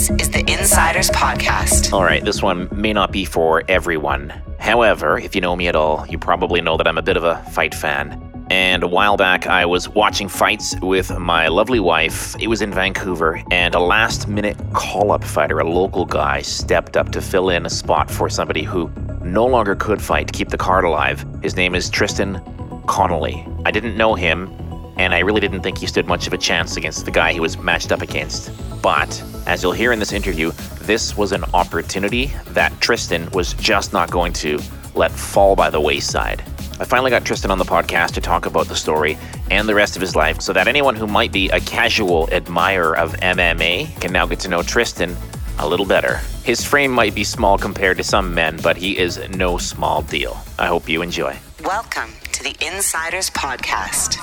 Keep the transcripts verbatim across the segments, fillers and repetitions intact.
This is the Insiders Podcast. All right, this one may not be for everyone. However, if you know me at all, you probably know that I'm a bit of a fight fan. And a while back, I was watching fights with my lovely wife. It was in Vancouver, and a last-minute call-up fighter, a local guy, stepped up to fill in a spot for somebody who no longer could fight to keep the card alive. His name is Tristan Connolly. I didn't know him, and I really didn't think he stood much of a chance against the guy he was matched up against. But, as you'll hear in this interview, this was an opportunity that Tristan was just not going to let fall by the wayside. I finally got Tristan on the podcast to talk about the story and the rest of his life so that anyone who might be a casual admirer of M M A can now get to know Tristan a little better. His frame might be small compared to some men, but he is no small deal. I hope you enjoy. Welcome to the Insiders Podcast.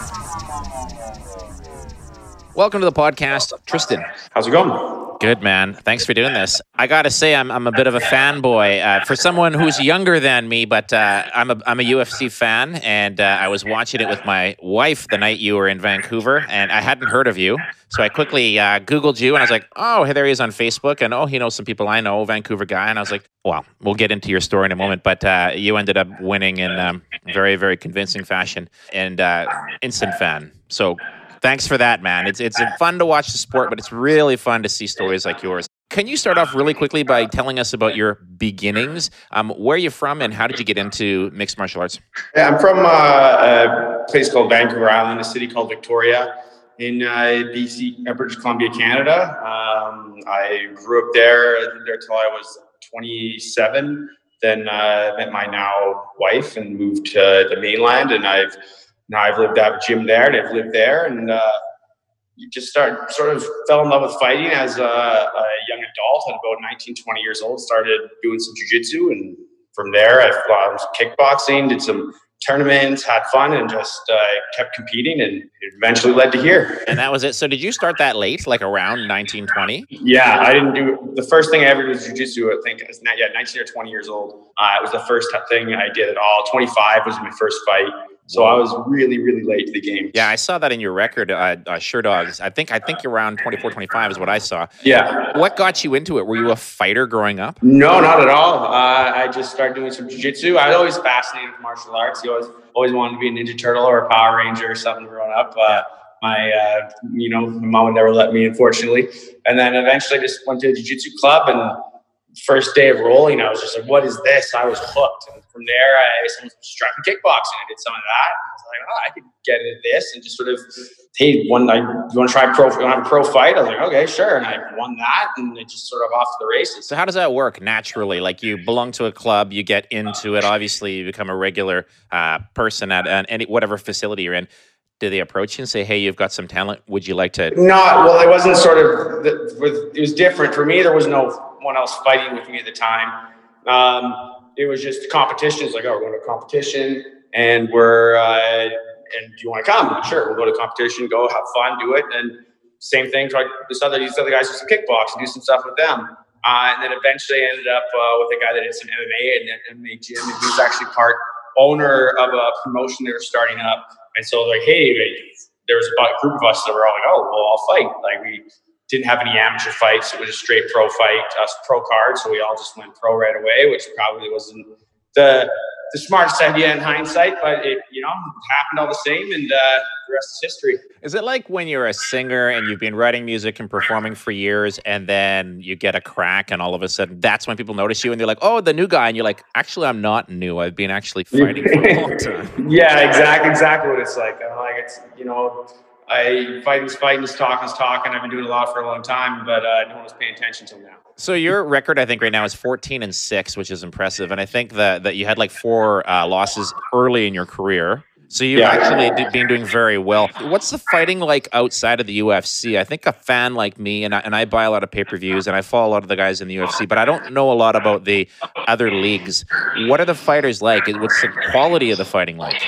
Welcome to the podcast, Tristan. How's it going? Good, man. Thanks for doing this. I got to say, I'm I'm a bit of a fanboy uh, for someone who's younger than me, but uh, I'm a I'm a U F C fan, and uh, I was watching it with my wife the night you were in Vancouver, and I hadn't heard of you, so I quickly uh, Googled you, and I was like, oh, hey, there he is on Facebook, and oh, he knows some people I know, Vancouver guy, and I was like, well, we'll get into your story in a moment, but uh, you ended up winning in um, very, very convincing fashion, and uh, instant fan. So. Thanks for that, man. It's it's fun to watch the sport, but it's really fun to see stories like yours. Can you start off really quickly by telling us about your beginnings? Um, where are you from, and how did you get into mixed martial arts? Yeah, I'm from uh, a place called Vancouver Island, a city called Victoria in uh, B C, uh, British Columbia, Canada. Um, I grew up there, I lived there until I was twenty-seven. Then uh, met my now wife and moved to the mainland, and I've Now I've lived, I have a gym there, and I've lived there, and uh, you just start sort of fell in love with fighting as a, a young adult. At about nineteen, twenty years old, started doing some jiu-jitsu, and from there I was kickboxing, did some tournaments, had fun, and just uh, kept competing, and it eventually led to here. And that was it. So did you start that late, like around nineteen, twenty? Yeah, I didn't do, the first thing I ever did was jiu-jitsu, I think, I was not, yeah, nineteen or twenty years old. Uh, it was the first thing I did at all. twenty-five was my first fight. So I was really, really late to the game. Yeah, I saw that in your record, uh, uh, Sure Dogs. I think I think you're around twenty-four, twenty-five is what I saw. Yeah. What got you into it? Were you a fighter growing up? No, not at all. Uh, I just started doing some jiu-jitsu. I was always fascinated with martial arts. You always always wanted to be a Ninja Turtle or a Power Ranger or something growing up. Uh, my, uh, you know, my mom would never let me, unfortunately. And then eventually I just went to a jiu-jitsu club, and first day of rolling, I was just like, what is this? I was hooked. And from there, I someone started kickboxing. I did some of that. I was like, oh, I could get into this. And just sort of, hey, one night, you want to try pro, you want to have a pro fight? I was like, okay, sure. And I won that, and it just sort of off to the races. So how does that work naturally? Like, you belong to a club, you get into it. Obviously, you become a regular uh, person at uh, any whatever facility you're in. Do they approach you and say, hey, you've got some talent, would you like to? Not, well, it wasn't sort of, the, with, it was different. For me, there was no one else fighting with me at the time. Um, it was just competition. It's like, oh, we're going to a competition, and we're, uh, and do you want to come? Sure, we'll go to competition, go have fun, do it. And same thing, try this other, these other guys do some kickboxing, do some stuff with them. Uh, and then eventually ended up uh, with a guy that did some M M A and an M M A gym, and he was actually part owner of a promotion they were starting up. And so like, hey, there was about a group of us that were all like, oh, well, I'll fight. Like, we didn't have any amateur fights. It was a straight pro fight, us pro card. So we all just went pro right away, which probably wasn't the the smartest idea in hindsight, but it, you know, happened all the same, and uh, the rest is history. Is it like when you're a singer and you've been writing music and performing for years, and then you get a crack, and all of a sudden that's when people notice you, and they're like, oh, the new guy, and you're like, actually, I'm not new. I've been actually fighting for a long time. Yeah, exactly, exactly what it's like. I'm like, it's, you know, I fighting's fighting's talking's talking. I've been doing a lot for a long time, but uh, no one's paying attention till now. So your record, I think, right now is fourteen and six, which is impressive. And I think that that you had like four uh, losses early in your career. So you've yeah. actually d- been doing very well. What's the fighting like outside of the U F C? I think a fan like me, and I, and I buy a lot of pay-per-views, and I follow a lot of the guys in the U F C, but I don't know a lot about the other leagues. What are the fighters like? What's the quality of the fighting like?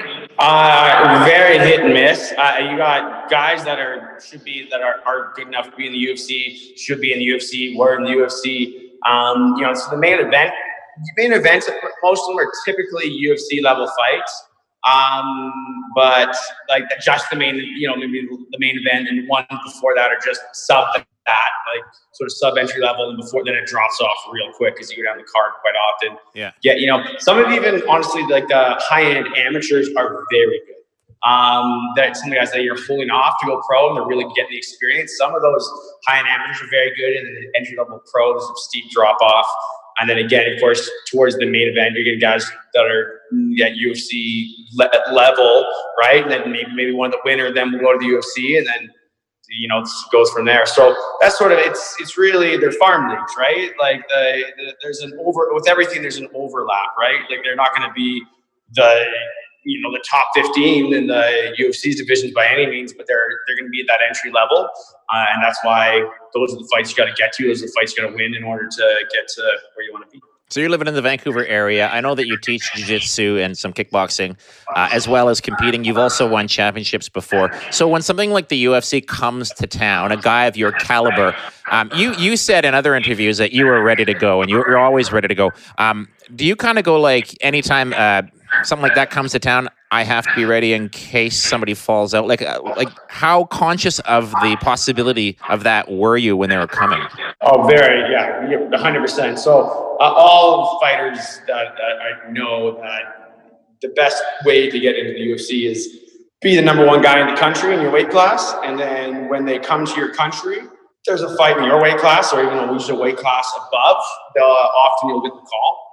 Uh, very hit and miss. Uh, you got guys that are should be that are, are good enough to be in the U F C, should be in the U F C, were in the U F C. Um, you know, so the main event, the main events, most of them are typically U F C level fights. Um, but like just the main, you know, maybe the main event and one before that are just sub that, like sort of sub entry level, and before then it drops off real quick because you go down the card quite often. Yeah. Yeah. You know, some of even honestly, like the high end amateurs are very good. Um, that some of the guys that you're pulling off to go pro and they're really getting the experience. Some of those high end amateurs are very good, and then the entry level pros, a steep drop off. And then again, of course, towards the main event, you're getting guys that are at U F C le- level, right? And then maybe maybe one of the winner then will go to the U F C, and then you know it goes from there. So that's sort of it's it's really they're farm leagues, right? Like the, the there's an over with everything. There's an overlap, right? Like they're not going to be the you know the top fifteen in the U F C's divisions by any means, but they're they're going to be at that entry level, uh, and that's why those are the fights you got to get to. Those are the fights you got to win in order to get to where you want to be. So you're living in the Vancouver area. I know that you teach jiu-jitsu and some kickboxing, uh, as well as competing. You've also won championships before. So when something like the U F C comes to town, a guy of your caliber, um, you you said in other interviews that you were ready to go, and you're, you're always ready to go. Um, do you kind of go like anytime uh, something like that comes to town, I have to be ready in case somebody falls out? Like, uh, like how conscious of the possibility of that were you when they were coming? Oh, very, yeah, one hundred percent. So uh, all fighters that, that I know that the best way to get into the U F C is be the number one guy in the country in your weight class. And then when they come to your country, there's a fight in your weight class or even a loser weight class above, they'll, uh, often you'll get the call.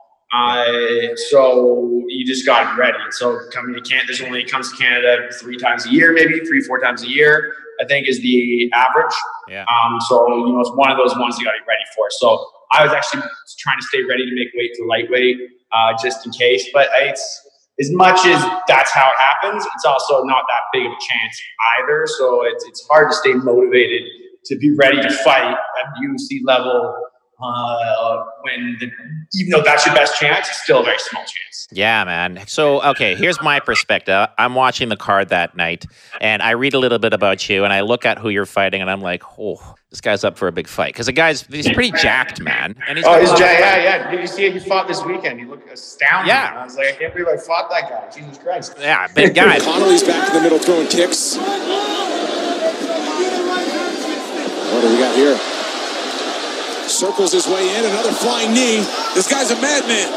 Uh, so you just got ready. So coming to Canada, there's only comes to Canada three times a year, maybe three, four times a year, I think is the average. Yeah. Um, so, you know, it's one of those ones you got to be ready for. So I was actually trying to stay ready to make weight to lightweight, uh, just in case, but it's as much as that's how it happens, it's also not that big of a chance either. So it's, it's hard to stay motivated to be ready to fight at U F C level. Uh, when the, even though that's your best chance, it's still a very small chance. Yeah, man. So, okay, here's my perspective. I'm watching the card that night, and I read a little bit about you, and I look at who you're fighting, and I'm like, oh, this guy's up for a big fight. Because the guy's, he's pretty jacked, man. And he's oh, he's jacked. Yeah, yeah. Did you see it? He fought this weekend. He looked astounding. Yeah. I was like, I can't believe I fought that guy. Jesus Christ. Yeah, big guy. Connolly's back in the middle throwing kicks. What do we got here? Circles his way in, another flying knee. This guy's a madman.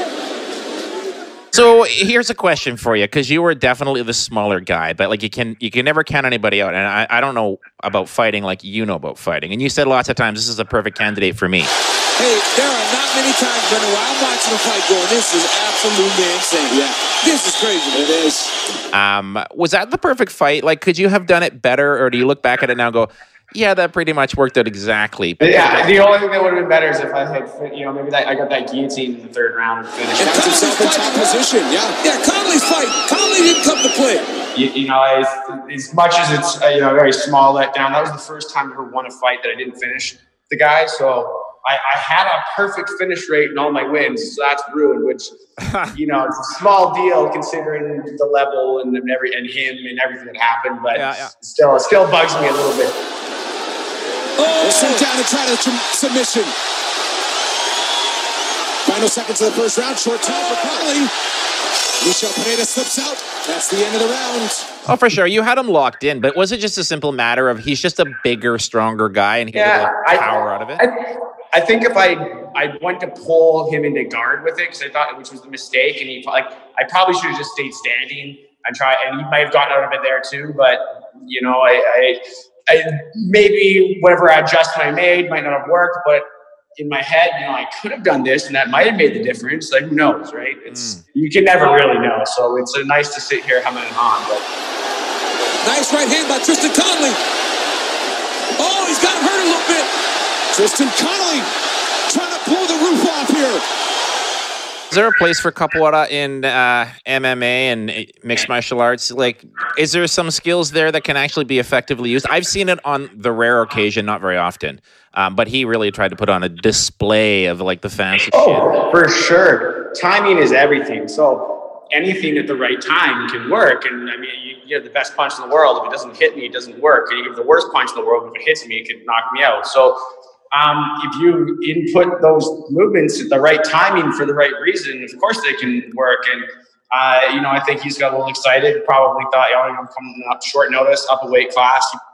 So here's a question for you, because you were definitely the smaller guy, but like you can you can never count anybody out. And I, I don't know about fighting like you know about fighting. And you said lots of times this is the perfect candidate for me. Hey, there are not many times, Brendan, where I'm watching a fight going, this is absolutely insane. Yeah, this is crazy. It is. Um, was that the perfect fight? Like, could you have done it better, or do you look back at it now and go, yeah, that pretty much worked out exactly? Yeah, the only thing that would have been better is if I had, you know, maybe that, I got that guillotine in the third round and finished. And puts himself in top position, yeah. Yeah, Connolly's fight. Connolly didn't come to play. You, you know, as, as much as it's, uh, you know, a very small letdown, that was the first time I ever won a fight that I didn't finish the guy. So I, I had a perfect finish rate in all my wins, so that's ruined, which, you know, it's a small deal considering the level and, and, every, and him and everything that happened, but yeah, yeah. still, it still bugs me a little bit. Oh, we'll sit down and try the submission. Final seconds of the first round. Short time for Connolly. Michel Pineda slips out. That's the end of the round. Oh, for sure. You had him locked in, but was it just a simple matter of he's just a bigger, stronger guy and he yeah, had power out of it? I, I think if I I went to pull him into guard with it because I thought which was the mistake, and he like I probably should have just stayed standing and try, and he might have gotten out of it there too. But you know, I. I I, maybe whatever adjustment I made might not have worked, but in my head, you know, I could have done this, and that might have made the difference. Like, who knows, right? It's mm. You can never really know. So it's uh, nice to sit here humming and on. But nice right hand by Tristan Connolly. Oh, he's got him hurt a little bit. Tristan Connolly trying to pull the roof off here. Is there a place for capoeira in uh, M M A and mixed martial arts? Like, is there some skills there that can actually be effectively used? I've seen it on the rare occasion, not very often, um, but he really tried to put on a display of like the fancy oh, shit. For sure. Timing is everything. So anything at the right time can work. And I mean, you, you have the best punch in the world. If it doesn't hit me, it doesn't work. And you give the worst punch in the world. If it hits me, it could knock me out. So Um, if you input those movements at the right timing for the right reason, of course they can work. And, uh, you know, I think he's got a little excited, probably thought, oh, I'm coming up short notice, up a weight class.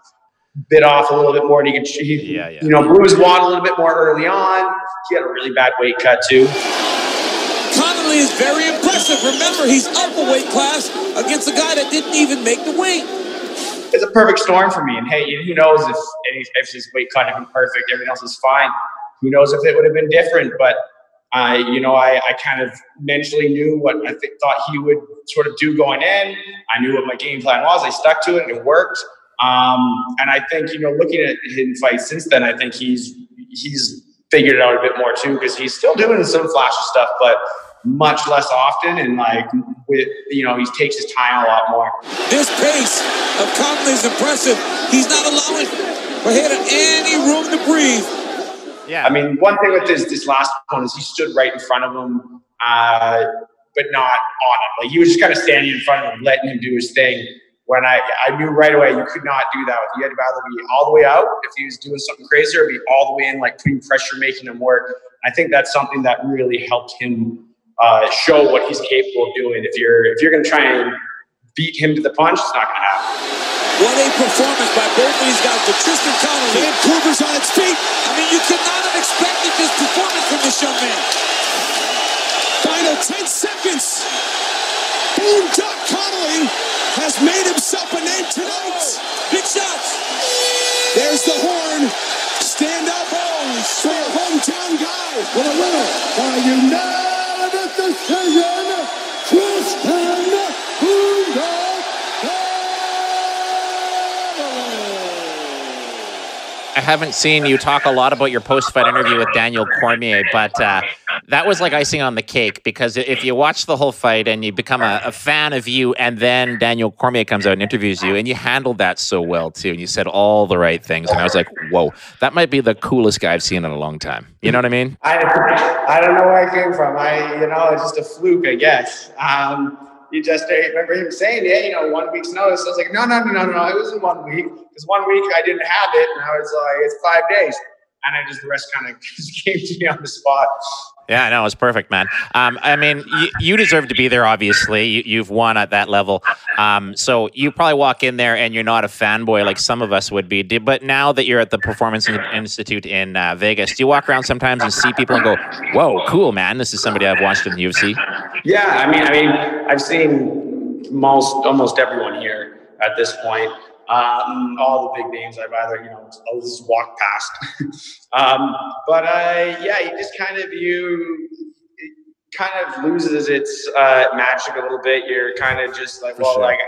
bit off a little bit more, and he could, he, yeah, yeah. you know, bruise Watt a little bit more early on. He had a really bad weight cut too. Connolly is very impressive. Remember, he's up a weight class against a guy that didn't even make the weight. It's a perfect storm for me. And hey, who knows if if his weight cut had been perfect, everything else is fine. Who knows if it would have been different? But I, you know, I, I kind of mentally knew what I think, thought he would sort of do going in. I knew what my game plan was. I stuck to it, and it worked. Um, and I think, you know, looking at him fight since then, I think he's he's figured it out a bit more too, because he's still doing some flashy stuff, but much less often, and like with, you know, he takes his time a lot more. This pace of Connolly is impressive. He's not allowing for him any room to breathe. Yeah. I mean, one thing with this this last one is he stood right in front of him, uh, but not on him. Like he was just kind of standing in front of him, letting him do his thing. When I I knew right away you could not do that with him. You had to either be all the way out if he was doing something crazy, or be all the way in, like putting pressure, making him work. I think that's something that really helped him uh, show what he's capable of doing. If you're if you're going to try and beat him to the punch, it's not going to happen. What a performance by both of these guys. But Tristan Connolly, Vancouver's on its feet. I mean, you could not have expected this performance from this young man. Final ten seconds. Boom, Doc Connolly has made himself a name tonight. Big shots. There's the horn. Stand up, boys, for your hometown guy. For the winner by unanimous decision, Tristan Connolly. I haven't seen you talk a lot about your post-fight interview with Daniel Cormier, but uh, that was like icing on the cake, because if you watch the whole fight and you become a, a fan of you, and then Daniel Cormier comes out and interviews you, and you handled that so well too, and you said all the right things, and I was like, whoa, that might be the coolest guy I've seen in a long time. You know what I mean? I I don't know where I came from. I you know it's just a fluke, I guess. Um, you just I remember him saying, yeah, you know, one week's notice. I was like, no, no, no, no, no, it wasn't one week. Because one week I didn't have it, and I was like, it's five days. And I just, the rest kind of just came to me on the spot. Yeah, no, it was perfect, man. Um, I mean, you, you deserve to be there, obviously. You, you've won at that level. Um, so you probably walk in there and you're not a fanboy like some of us would be. But now that you're at the Performance Institute in uh, Vegas, do you walk around sometimes and see people and go, whoa, cool, man, this is somebody I've watched in the U F C? Yeah, I mean, I mean, I've seen most, almost everyone here at this point. Um, all the big names I've either, you know, I'll just walk past. um, but uh, yeah, you just kind of, you it kind of loses its uh, magic a little bit. You're kind of just like, for well, sure. like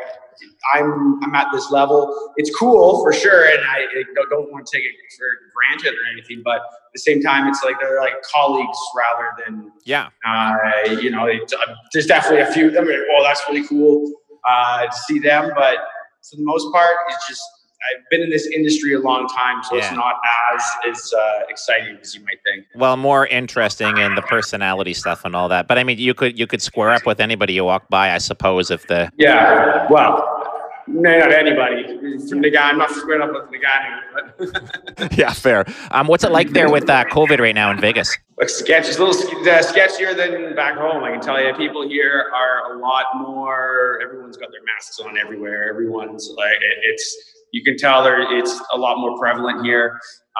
I'm, I'm at this level. It's cool for sure. And I, I don't, don't want to take it for granted or anything, but at the same time, it's like, they're like colleagues rather than, yeah, uh, you know, it, uh, there's definitely a few of them. Oh, that's really cool uh, to see them. But for the most part, it's just, I've been in this industry a long time, so yeah. it's not as, as uh, exciting as you might think. Well, more interesting in the personality stuff and all that. But I mean, you could you could square up with anybody you walk by, I suppose, if the... Yeah, well, no, not anybody. From the guy, I'm not squared up with the guy. But yeah, fair. Um, what's it like there with uh, COVID right now in Vegas? Like sketch, it's a little uh, sketchier than back home. I can tell you, people here are a lot more. Everyone's got their masks on everywhere. Everyone's like, it, it's. You can tell there. It's a lot more prevalent here.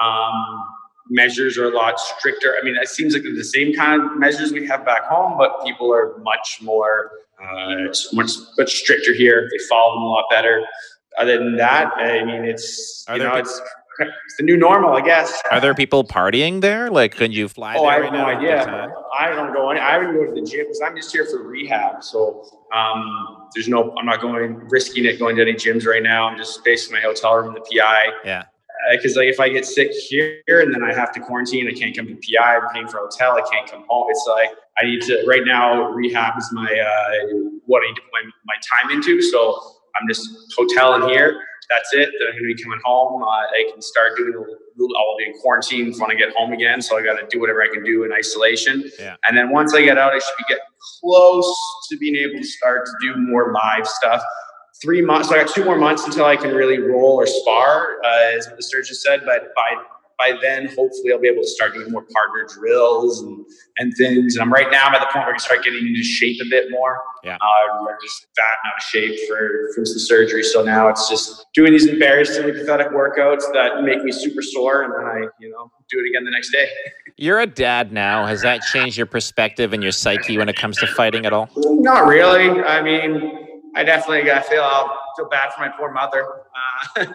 Um, measures are a lot stricter. I mean, it seems like they're the same kind of measures we have back home, but people are much more, uh, much much stricter here. They follow them a lot better. Other than that, I mean, it's Are you there know, pe- it's. It's the new normal, I guess. Are there people partying there? Like, can you fly Oh, there I right have no now? idea. I don't go. Any, I don't go to the gym because I'm just here for rehab. So um, there's no. I'm not going risking it going to any gyms right now. I'm just based in my hotel room in the P I. Yeah. Because uh, like if I get sick here and then I have to quarantine, I can't come to P I. I'm paying for a hotel. I can't come home. It's like I need to. Right now, rehab is my uh, what I need to put my, my time into. So I'm just hotel in here. That's it. Then I'm going to be coming home. Uh, I can start doing a little, I'll be in quarantine when I get home again. So I got to do whatever I can do in isolation. Yeah. And then once I get out, I should be getting close to being able to start to do more live stuff. Three months. So I got two more months until I can really roll or spar, uh, as what the surgeon said. But by by then, hopefully, I'll be able to start doing more partner drills and, and things. And I'm right now I'm at the point where I can start getting into shape a bit more. Yeah. Uh, I'm just fat and out of shape for from the surgery. So now it's just doing these embarrassingly pathetic workouts that make me super sore, and then I, you know, do it again the next day. You're a dad now. Has that changed your perspective and your psyche when it comes to fighting at all? Not really. I mean, I definitely I feel I'll feel bad for my poor mother. Uh,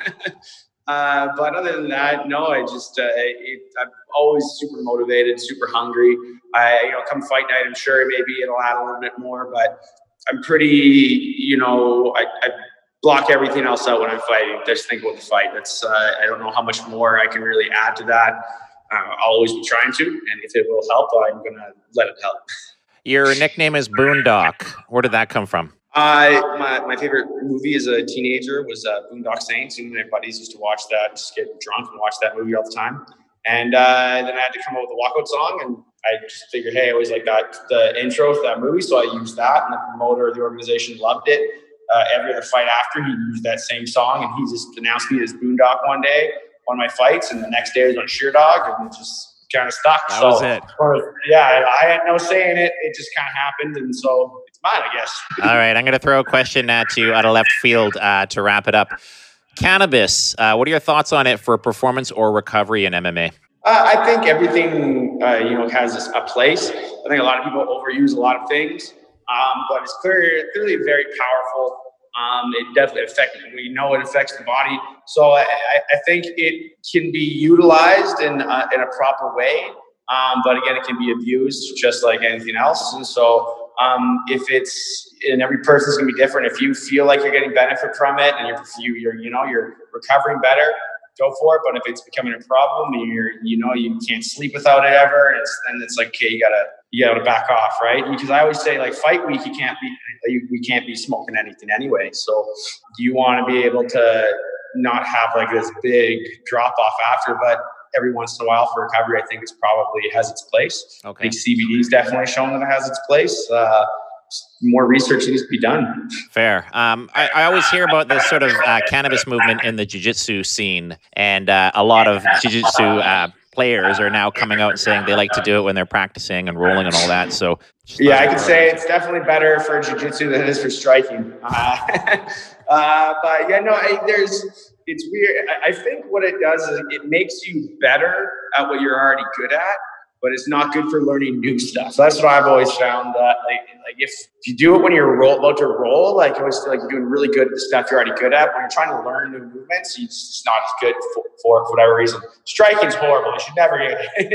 Uh, but other than that, no, I just, uh, it, I'm always super motivated, super hungry. I, you know, come fight night, I'm sure maybe it'll add a little bit more, but I'm pretty, you know, I, I block everything else out when I'm fighting. Just think about the fight. That's, uh, I don't know how much more I can really add to that. Uh, I'll always be trying to, and if it will help, I'm going to let it help. Your nickname is Boondock. Where did that come from? Uh, my, my favorite movie as a teenager was uh, Boondock Saints. And my buddies used to watch that, just get drunk and watch that movie all the time. And uh, then I had to come up with a walkout song, and I just figured, hey, I always like that the intro to that movie, so I used that. And the promoter of the organization loved it. Uh, every other fight after, he used that same song, and he just announced me as Boondock one day, one of my fights, and the next day I was on Sheer Dog, and it just kind of stuck. That so, was it. Yeah, I had no say in it. It just kind of happened, and so it's mine, I guess. All right, I'm going to throw a question at you out of left field uh, to wrap it up. Cannabis, uh, what are your thoughts on it for performance or recovery in M M A? Uh, I think everything, uh, you know, has a place. I think a lot of people overuse a lot of things, um, but it's clear, clearly very powerful. Um, it definitely affects, we know it affects the body. So I, I think it can be utilized in, uh, in a proper way. Um, but again, it can be abused just like anything else. And so um, if it's, and every person's gonna be different. If you feel like you're getting benefit from it and you're, you, you're, you know, you're recovering better, go for it. But if it's becoming a problem and you're, you know, you can't sleep without it ever, it's, then it's like, okay, you gotta, you gotta back off, right? Because I always say, like, fight week, you can't be, you, we can't be smoking anything anyway. So you want to be able to not have like this big drop off after, but every once in a while for recovery, I think it's probably has its place. Okay. I think C B D is definitely shown that it has its place. Uh, more research needs to be done. Fair. Um, I, I always hear about this sort of uh, cannabis movement in the jiu-jitsu scene, and uh, a lot of jiu-jitsu uh, players are now coming out and saying they like to do it when they're practicing and rolling and all that. So yeah, I can say it's definitely better for jiu-jitsu than it is for striking. Uh, uh, but yeah, no, I, there's, it's weird. I, I think what it does is it makes you better at what you're already good at, but it's not good for learning new stuff. So that's what I've always found. That like, like if, if you do it when you're roll, about to roll, like I always feel like you're doing really good at the stuff you're already good at. When you're trying to learn new movements, it's just not as good for, for, for whatever reason. Striking's horrible. You should never get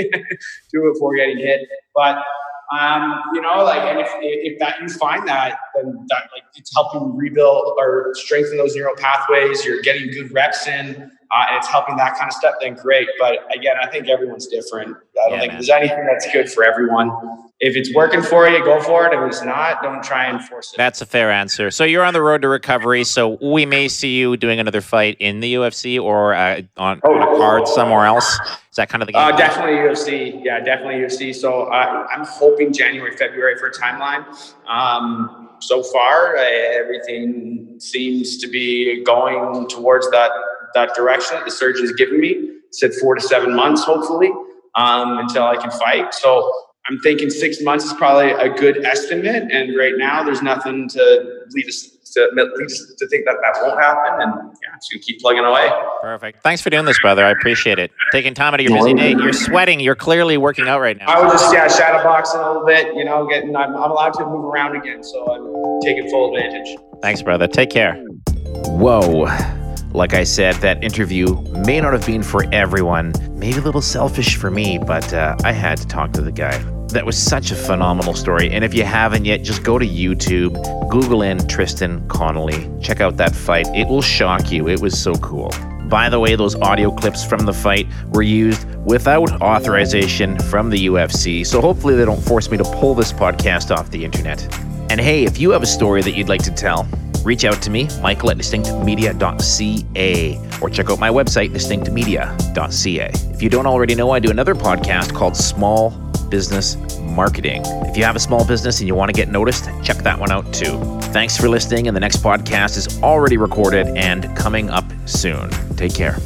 do it before getting hit. But um, you know, like, and if if that you find that, then that like it's helping rebuild or strengthen those neural pathways. You're getting good reps in. Uh, and it's helping that kind of stuff, then great. But again, I think everyone's different. I don't yeah, think man. there's anything that's good for everyone. If it's working for you, go for it. If it's not, don't try and force it. That's a fair answer. So you're on the road to recovery. So we may see you doing another fight in the U F C or uh, on, Oh. on a card somewhere else. Is that kind of the game? Uh, plan? definitely U F C. Yeah, definitely U F C. So uh, I'm hoping January, February for a timeline. Um, so far, uh, everything seems to be going towards that that direction. The surgeon's given me said four to seven months, hopefully, um, until I can fight. So I'm thinking six months is probably a good estimate. And right now, there's nothing to lead us to, lead us to think that that won't happen. And yeah, I'm just gonna keep plugging away. Perfect. Thanks for doing this, brother. I appreciate it. Taking time out of your busy day. You're sweating. You're clearly working out right now. I was just yeah shadow boxing a little bit, you know, getting I'm, I'm allowed to move around again, so I'm taking full advantage. Thanks, brother. Take care. Whoa. Like I said, that interview may not have been for everyone, maybe a little selfish for me, but uh, I had to talk to the guy. That was such a phenomenal story. And if you haven't yet, just go to YouTube, Google in Tristan Connelly, check out that fight. It will shock you. It was so cool. By the way, those audio clips from the fight were used without authorization from the U F C, so hopefully they don't force me to pull this podcast off the internet. And hey, if you have a story that you'd like to tell, reach out to me, Michael at distinct media dot c a, or check out my website, distinct media dot c a. If you don't already know, I do another podcast called Small Business Marketing. If you have a small business and you want to get noticed, check that one out too. Thanks for listening, and the next podcast is already recorded and coming up soon. Take care.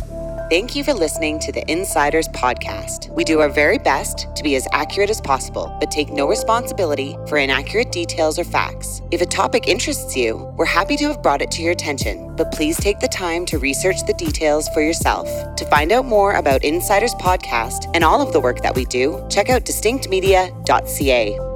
Thank you for listening to the Insiders Podcast. We do our very best to be as accurate as possible, but take no responsibility for inaccurate details or facts. If a topic interests you, we're happy to have brought it to your attention, but please take the time to research the details for yourself. To find out more about Insiders Podcast and all of the work that we do, check out distinct media dot c a.